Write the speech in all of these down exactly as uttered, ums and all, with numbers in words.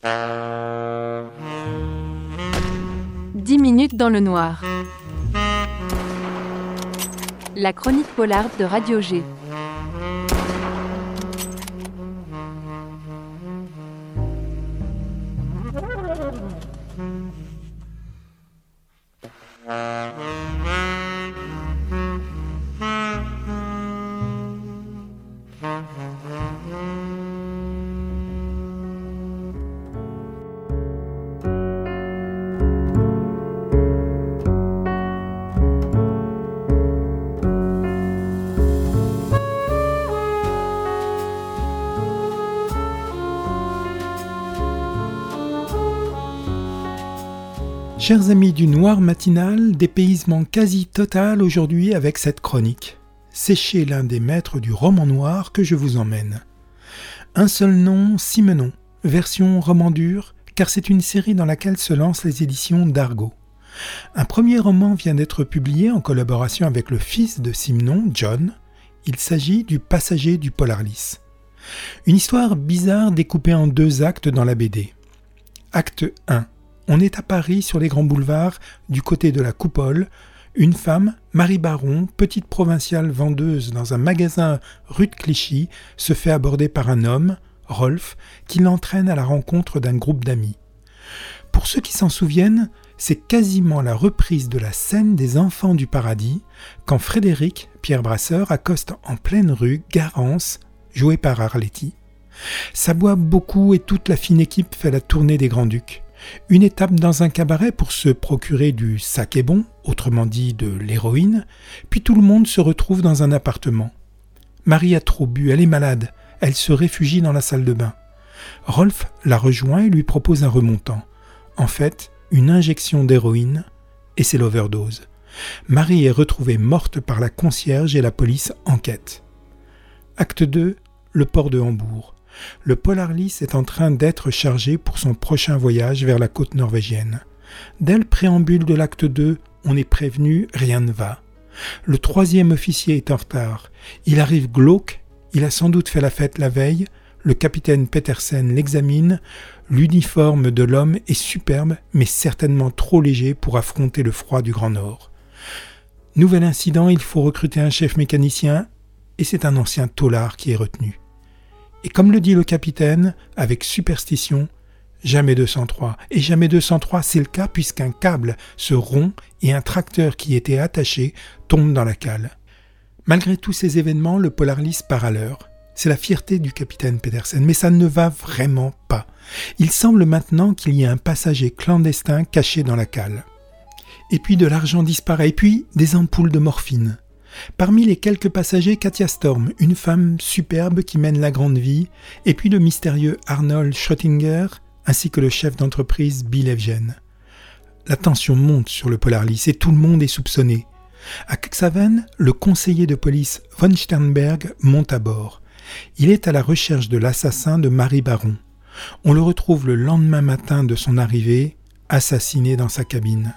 dix minutes dans le noir. La chronique polar de Radio G. Chers amis du Noir matinal, dépaysement quasi total aujourd'hui avec cette chronique. C'est chez l'un des maîtres du roman noir que je vous emmène. Un seul nom, Simenon, version roman dur, car c'est une série dans laquelle se lancent les éditions d'Argo. Un premier roman vient d'être publié en collaboration avec le fils de Simenon, John. Il s'agit du Passager du Polarlis. Une histoire bizarre découpée en deux actes dans la B D. Acte un. On est à Paris sur les grands boulevards, du côté de la Coupole. Une femme, Marie Baron, petite provinciale vendeuse dans un magasin rue de Clichy, se fait aborder par un homme, Rolf, qui l'entraîne à la rencontre d'un groupe d'amis. Pour ceux qui s'en souviennent, c'est quasiment la reprise de la scène des Enfants du Paradis, quand Frédéric, Pierre Brasseur, accoste en pleine rue Garance, joué par Arletty. Ça boit beaucoup et toute la fine équipe fait la tournée des Grands-Ducs. Une étape dans un cabaret pour se procurer du saké bon, autrement dit de l'héroïne, puis tout le monde se retrouve dans un appartement. Marie a trop bu, elle est malade, elle se réfugie dans la salle de bain. Rolf la rejoint et lui propose un remontant. En fait, une injection d'héroïne, et c'est l'overdose. Marie est retrouvée morte par la concierge et la police enquête. Acte deux, le port de Hambourg. Le Polarlis est en train d'être chargé pour son prochain voyage vers la côte norvégienne. Dès le préambule de l'acte deux, on est prévenu, rien ne va. Le troisième officier est en retard. Il arrive glauque, il a sans doute fait la fête la veille, le capitaine Petersen l'examine, l'uniforme de l'homme est superbe, mais certainement trop léger pour affronter le froid du Grand Nord. Nouvel incident, il faut recruter un chef mécanicien, et c'est un ancien taulard qui est retenu. Et comme le dit le capitaine, avec superstition, jamais deux cent trois. Et jamais deux cent trois, c'est le cas puisqu'un câble se rompt et un tracteur qui était attaché tombe dans la cale. Malgré tous ces événements, le Polarlis part à l'heure. C'est la fierté du capitaine Petersen, mais ça ne va vraiment pas. Il semble maintenant qu'il y a un passager clandestin caché dans la cale. Et puis de l'argent disparaît, et puis des ampoules de morphine. Parmi les quelques passagers, Katia Storm, une femme superbe qui mène la grande vie, et puis le mystérieux Arnold Schrötinger, ainsi que le chef d'entreprise Bill Evgen. La tension monte sur le Polarlis et tout le monde est soupçonné. À Cuxhaven, le conseiller de police von Sternberg monte à bord. Il est à la recherche de l'assassin de Marie Baron. On le retrouve le lendemain matin de son arrivée, assassiné dans sa cabine.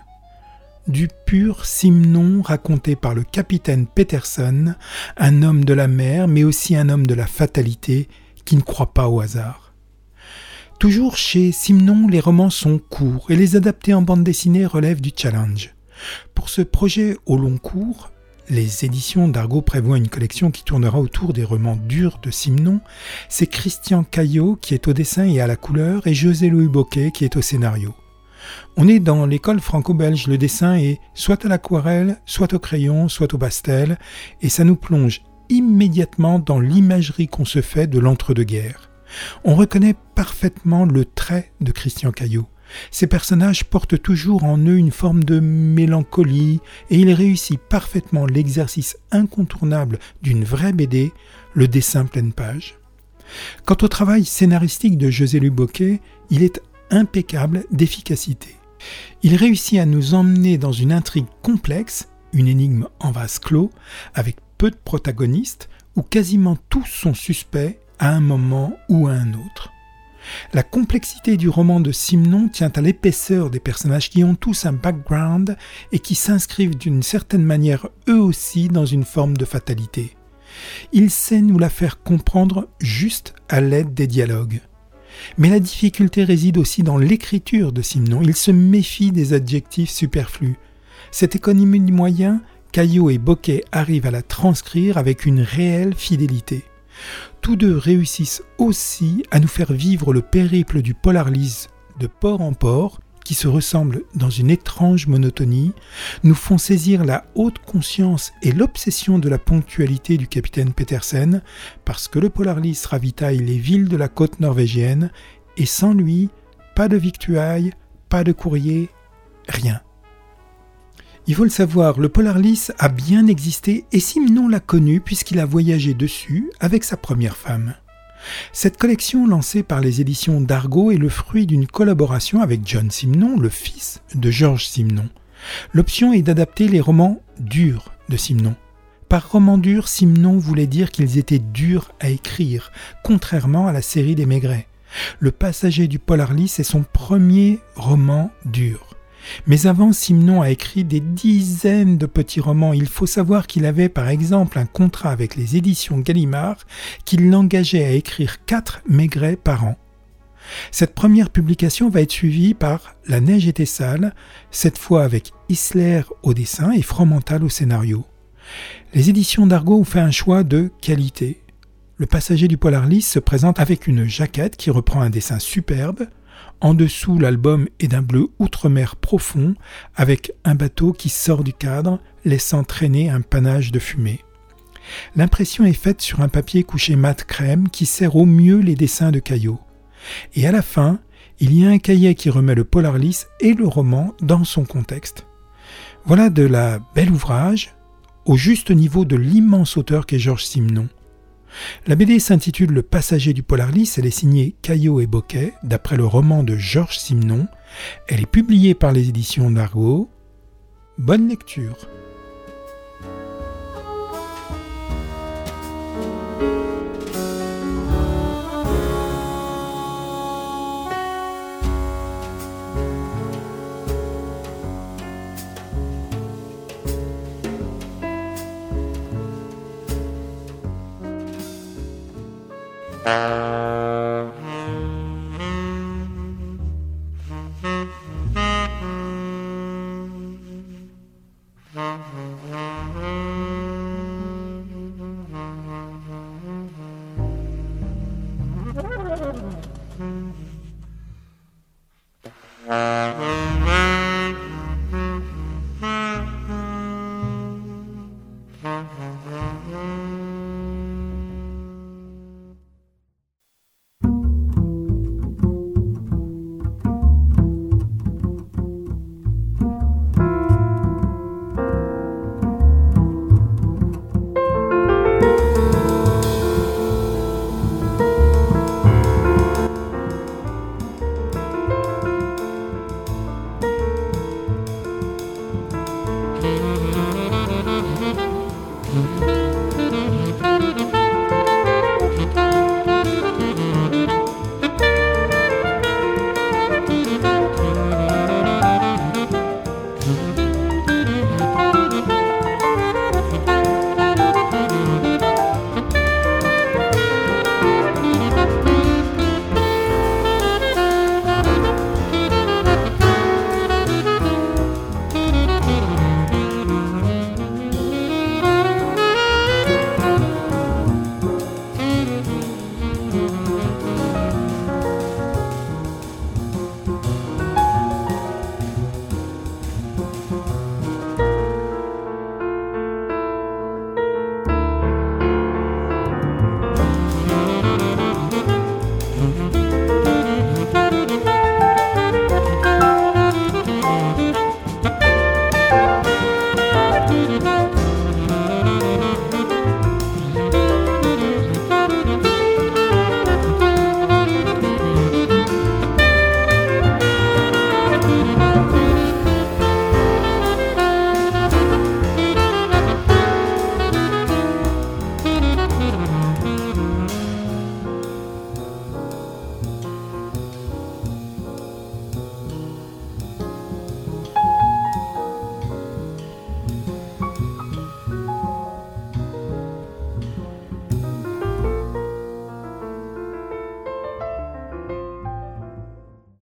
Du pur Simenon raconté par le capitaine Petersen, un homme de la mer, mais aussi un homme de la fatalité qui ne croit pas au hasard. Toujours chez Simenon, les romans sont courts et les adapter en bande dessinée relèvent du challenge. Pour ce projet au long cours, les éditions d'Argo prévoient une collection qui tournera autour des romans durs de Simenon. C'est Christian Caillot qui est au dessin et à la couleur et José-Louis Bocquet qui est au scénario. On est dans l'école franco-belge, le dessin est soit à l'aquarelle, soit au crayon, soit au pastel, et ça nous plonge immédiatement dans l'imagerie qu'on se fait de l'entre-deux-guerres. On reconnaît parfaitement le trait de Christian Caillot. Ces personnages portent toujours en eux une forme de mélancolie, et il réussit parfaitement l'exercice incontournable d'une vraie B D, le dessin pleine page. Quant au travail scénaristique de José-Louis Bocquet, il est impeccable d'efficacité. Il réussit à nous emmener dans une intrigue complexe, une énigme en vase clos, avec peu de protagonistes, où quasiment tous sont suspects à un moment ou à un autre. La complexité du roman de Simenon tient à l'épaisseur des personnages qui ont tous un background et qui s'inscrivent d'une certaine manière eux aussi dans une forme de fatalité. Il sait nous la faire comprendre juste à l'aide des dialogues. Mais la difficulté réside aussi dans l'écriture de Simenon. Il se méfie des adjectifs superflus. Cette économie de moyens, Caillot et Bocquet arrivent à la transcrire avec une réelle fidélité. Tous deux réussissent aussi à nous faire vivre le périple du Polarlis de port en port, qui se ressemblent dans une étrange monotonie, nous font saisir la haute conscience et l'obsession de la ponctualité du capitaine Petersen, parce que le Polarlis ravitaille les villes de la côte norvégienne, et sans lui, pas de victuailles, pas de courrier, rien. Il faut le savoir, le Polarlis a bien existé et Simenon l'a connu puisqu'il a voyagé dessus avec sa première femme. Cette collection lancée par les éditions d'Argo est le fruit d'une collaboration avec John Simenon, le fils de Georges Simenon. L'option est d'adapter les romans durs de Simenon. Par roman dur, Simenon voulait dire qu'ils étaient durs à écrire, contrairement à la série des Maigret. Le Passager du Polarlis est son premier roman dur. Mais avant, Simenon a écrit des dizaines de petits romans. Il faut savoir qu'il avait par exemple un contrat avec les éditions Gallimard qui l'engageait à écrire quatre Maigret par an. Cette première publication va être suivie par La neige était sale, cette fois avec Isler au dessin et Fromental au scénario. Les éditions d'Argo ont fait un choix de qualité. Le Passager du Polarlis se présente avec une jaquette qui reprend un dessin superbe. En dessous, l'album est d'un bleu outre-mer profond, avec un bateau qui sort du cadre, laissant traîner un panache de fumée. L'impression est faite sur un papier couché mat crème qui sert au mieux les dessins de Caillot. Et à la fin, il y a un cahier qui remet le Polarlis et le roman dans son contexte. Voilà de la bel ouvrage, au juste niveau de l'immense auteur qu'est Georges Simenon. La B D s'intitule Le Passager du Polarlis, elle est signée Caillot et Bocquet, d'après le roman de Georges Simenon. Elle est publiée par les éditions d'Argo. Bonne lecture. Uh...